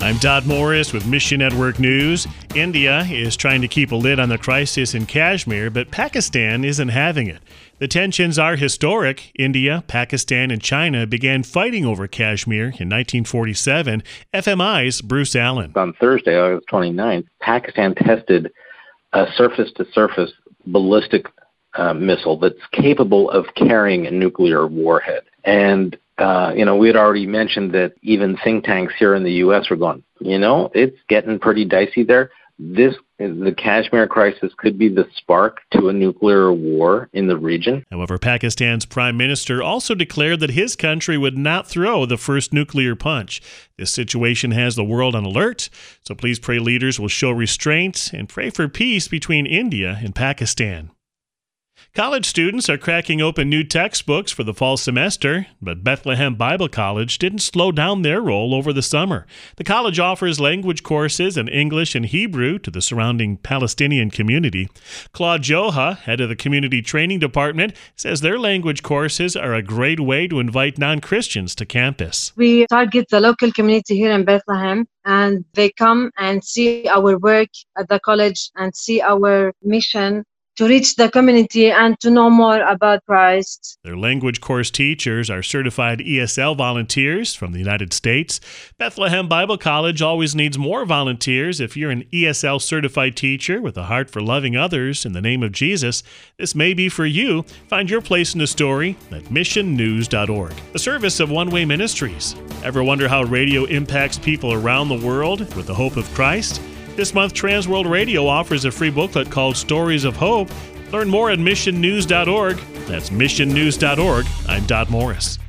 I'm Dodd Morris with Mission Network News. India is trying to keep a lid on the crisis in Kashmir, but Pakistan isn't having it. The tensions are historic. India, Pakistan, and China began fighting over Kashmir in 1947. FMI's Bruce Allen. On Thursday, August 29th, Pakistan tested a surface-to-surface ballistic missile that's capable of carrying a nuclear warhead. And we had already mentioned that even think tanks here in the U.S. were going, it's getting pretty dicey there. The Kashmir crisis could be the spark to a nuclear war in the region. However, Pakistan's prime minister also declared that his country would not throw the first nuclear punch. This situation has the world on alert, so please pray leaders will show restraint and pray for peace between India and Pakistan. College students are cracking open new textbooks for the fall semester, but Bethlehem Bible College didn't slow down their roll over the summer. The college offers language courses in English and Hebrew to the surrounding Palestinian community. Claude Joha, head of the Community Training Department, says their language courses are a great way to invite non-Christians to campus. We target the local community here in Bethlehem, and they come and see our work at the college and see our mission to reach the community and to know more about Christ. Their language course teachers are certified ESL volunteers from the United States. Bethlehem Bible College always needs more volunteers. If you're an ESL certified teacher with a heart for loving others in the name of Jesus, this may be for you. Find your place in the story at missionnews.org. A service of One Way Ministries. Ever wonder how radio impacts people around the world with the hope of Christ? This month, Transworld Radio offers a free booklet called Stories of Hope. Learn more at missionnews.org. That's missionnews.org. I'm Dodd Morris.